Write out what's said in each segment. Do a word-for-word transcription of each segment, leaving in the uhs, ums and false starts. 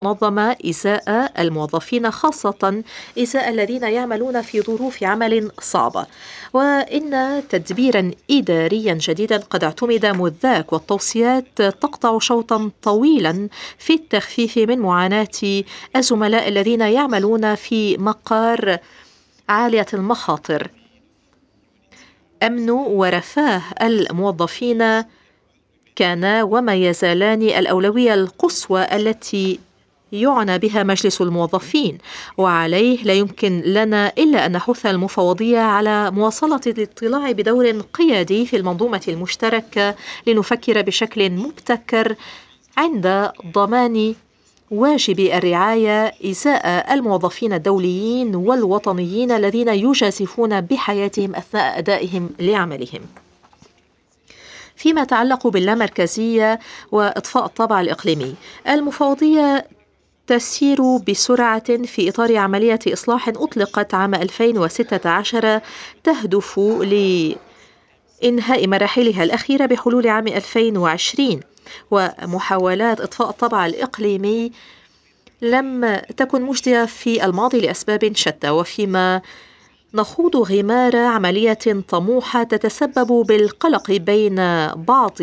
منظمة إزاء الموظفين، خاصة إزاء الذين يعملون في ظروف عمل صعبة. وإن تدبيرا إداريا جديدا قد اعتمد مذ ذاك، والتوصيات تقطع شوطا طويلا في التخفيف من معاناة الزملاء الذين يعملون في مقار عالية المخاطر. أمن ورفاه الموظفين كان وما يزالان الأولوية القصوى التي يعنى بها مجلس الموظفين، وعليه لا يمكن لنا إلا أن نحث المفوضية على مواصلة الاطلاع بدور قيادي في المنظومة المشتركة، لنفكر بشكل مبتكر عند ضمان واجب الرعاية إزاء الموظفين الدوليين والوطنيين الذين يجازفون بحياتهم أثناء أدائهم لعملهم. فيما يتعلق باللامركزية وإطفاء الطابع الإقليمي، المفوضية تسير بسرعة في إطار عملية إصلاح أطلقت عام ألفين وستة عشر، تهدف لإنهاء مراحلها الأخيرة بحلول عام ألفين وعشرين. ومحاولات إطفاء الطابع الإقليمي لم تكن مجدية في الماضي لأسباب شتى، وفيما نخوض غمار عملية طموحة تتسبب بالقلق بين بعض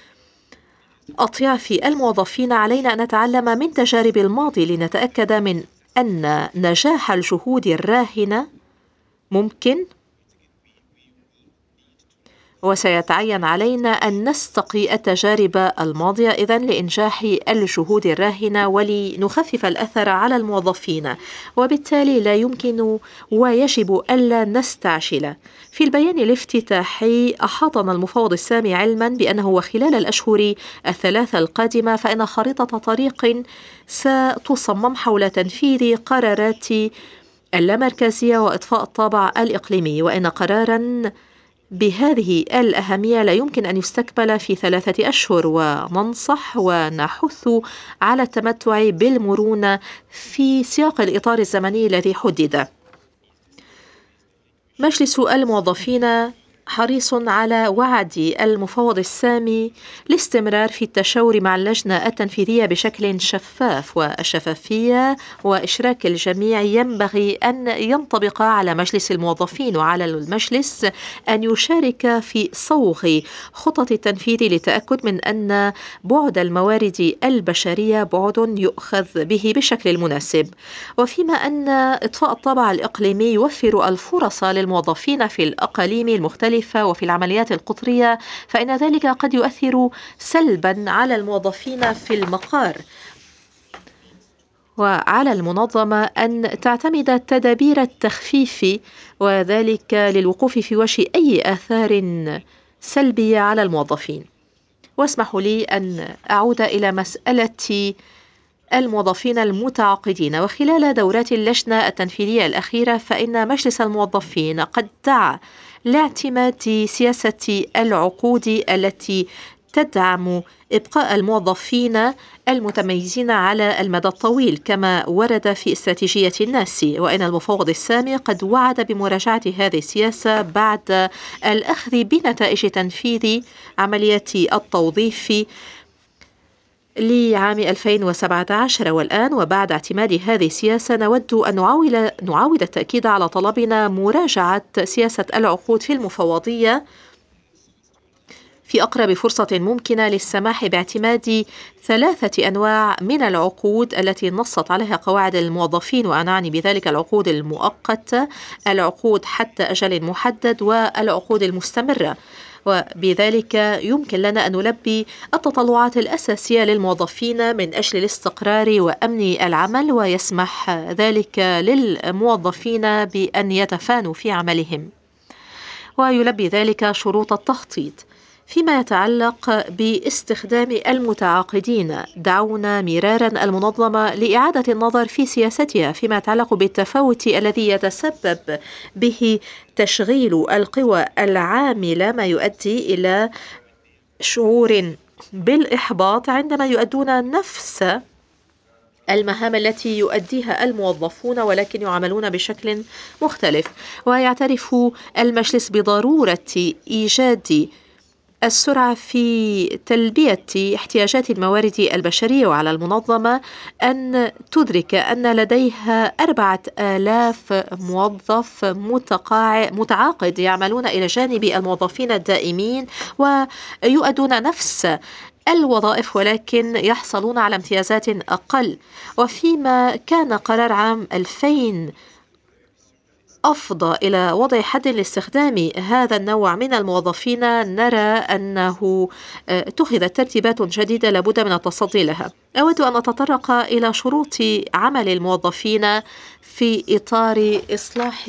أطياف الموظفين، علينا أن نتعلم من تجارب الماضي لنتأكد من أن نجاح الجهود الراهنة ممكن، وسيتعين علينا أن نستقي التجارب الماضية إذن لإنجاح الجهود الراهنة ولنخفف الأثر على الموظفين، وبالتالي لا يمكن ويجب ألا نستعجل. في البيان الافتتاحي أحاطنا المفوض السامي علما بأنه وخلال الأشهر الثلاثة القادمة فإن خريطة طريق ستصمم حول تنفيذ قرارات اللامركزية وإطفاء الطابع الإقليمي، وإن قرارا بهذه الأهمية لا يمكن أن يستكمل في ثلاثة أشهر، وننصح ونحث على التمتع بالمرونة في سياق الإطار الزمني الذي حدد. مجلس الموظفين حريص على وعد المفوض السامي الاستمرار في التشاور مع اللجنة التنفيذية بشكل شفاف، والشفافية وإشراك الجميع ينبغي أن ينطبق على مجلس الموظفين، وعلى المجلس أن يشارك في صوغ خطط التنفيذ للتأكد من أن بعد الموارد البشرية بعد يؤخذ به بشكل المناسب. وفيما أن إطفاء الطابع الإقليمي يوفر الفرص للموظفين في الأقاليم المختلفة وفي العمليات القطرية، فإن ذلك قد يؤثر سلبا على الموظفين في المقار، وعلى المنظمة أن تعتمد تدابير التخفيف، وذلك للوقوف في وجه أي آثار سلبية على الموظفين. واسمحوا لي أن أعود إلى مسألة الموظفين المتعاقدين. وخلال دورات اللجنة التنفيذية الأخيرة فإن مجلس الموظفين قد دعا لاعتماد سياسة العقود التي تدعم إبقاء الموظفين المتميزين على المدى الطويل كما ورد في استراتيجية الناس، وإن المفوض السامي قد وعد بمراجعة هذه السياسة بعد الأخذ بنتائج تنفيذ عملية التوظيف لعام ألفين وسبعة عشر. والآن وبعد اعتماد هذه السياسة نود أن نعاول نعاود التأكيد على طلبنا مراجعة سياسة العقود في المفوضية في أقرب فرصة ممكنة للسماح باعتماد ثلاثة أنواع من العقود التي نصت عليها قواعد الموظفين، وأنا أعني بذلك العقود المؤقتة، العقود حتى أجل محدد، والعقود المستمرة. وبذلك يمكن لنا أن نلبي التطلعات الأساسية للموظفين من أجل الاستقرار وأمن العمل، ويسمح ذلك للموظفين بأن يتفانوا في عملهم، ويلبي ذلك شروط التخطيط. فيما يتعلق باستخدام المتعاقدين، دعونا مرارا المنظمة لإعادة النظر في سياستها فيما يتعلق بالتفاوت الذي يتسبب به تشغيل القوى العاملة، ما يؤدي إلى شعور بالإحباط عندما يؤدون نفس المهام التي يؤديها الموظفون ولكن يعاملون بشكل مختلف. ويعترف المجلس بضرورة إيجاد السرعة في تلبية احتياجات الموارد البشرية، وعلى المنظمة أن تدرك أن لديها أربعة آلاف موظف متقاع... متعاقد يعملون إلى جانب الموظفين الدائمين ويؤدون نفس الوظائف، ولكن يحصلون على امتيازات أقل. وفيما كان قرار عام ألفين أفضى إلى وضع حد لاستخدام هذا النوع من الموظفين، نرى أنه آه، اتخذت ترتيبات جديدة لابد من التصدي لها. أود أن أتطرق إلى شروط عمل الموظفين في إطار إصلاح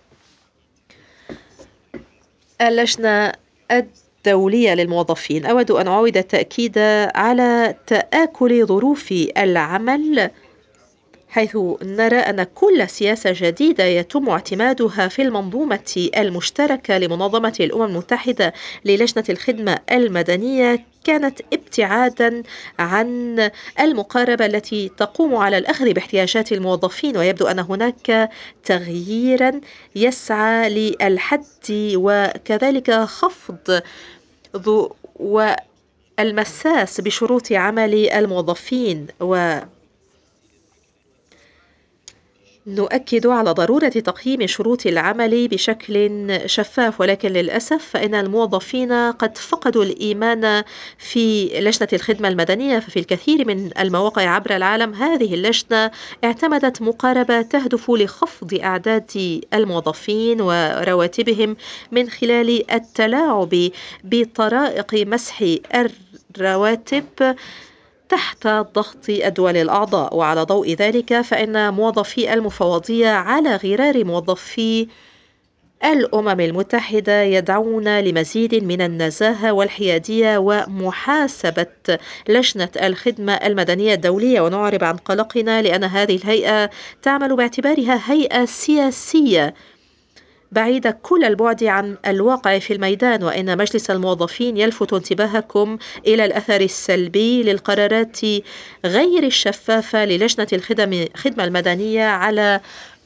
اللجنة الدولية للموظفين. أود أن أعيد التأكيد على تآكل ظروف العمل، حيث نرى أن كل سياسة جديدة يتم اعتمادها في المنظومة المشتركة لمنظمة الأمم المتحدة للجنة الخدمة المدنية كانت ابتعادا عن المقاربة التي تقوم على الأخذ باحتياجات الموظفين. ويبدو أن هناك تغييرا يسعى للحد وكذلك خفض ضوء والمساس بشروط عمل الموظفين، و نؤكد على ضرورة تقييم شروط العمل بشكل شفاف. ولكن للأسف فإن الموظفين قد فقدوا الإيمان في لجنة الخدمة المدنية، ففي الكثير من المواقع عبر العالم هذه اللجنة اعتمدت مقاربة تهدف لخفض أعداد الموظفين ورواتبهم من خلال التلاعب بطرائق مسح الرواتب تحت ضغط الدول الأعضاء. وعلى ضوء ذلك فإن موظفي المفوضية على غرار موظفي الأمم المتحدة يدعون لمزيد من النزاهة والحيادية ومحاسبة لجنة الخدمة المدنية الدولية. ونعرب عن قلقنا لأن هذه الهيئة تعمل باعتبارها هيئة سياسية بعيدة كل البعد عن الواقع في الميدان. وإن مجلس الموظفين يلفت انتباهكم إلى الأثر السلبي للقرارات غير الشفافة للجنة الخدمة المدنية على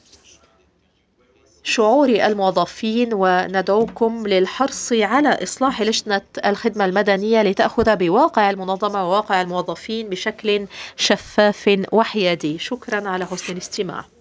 شعور الموظفين، وندعوكم للحرص على إصلاح لجنة الخدمة المدنية لتأخذ بواقع المنظمة وواقع الموظفين بشكل شفاف وحيادي. شكرا على حسن الاستماع.